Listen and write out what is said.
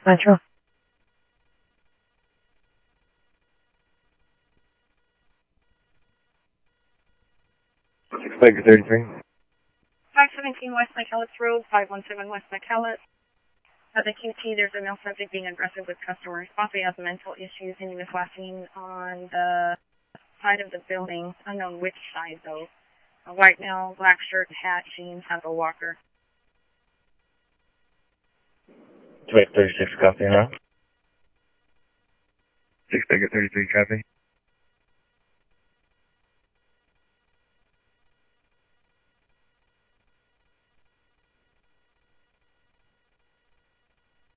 Metro. 633. 517 West McKellis Road, 517 West McKellis. At the QT, there's a male subject being aggressive with customer response. He has mental issues, and he was last seen on the side of the building, unknown which side though. A white male, black shirt, hat, jeans, has a walker. 2836, copy now. 633 traffic.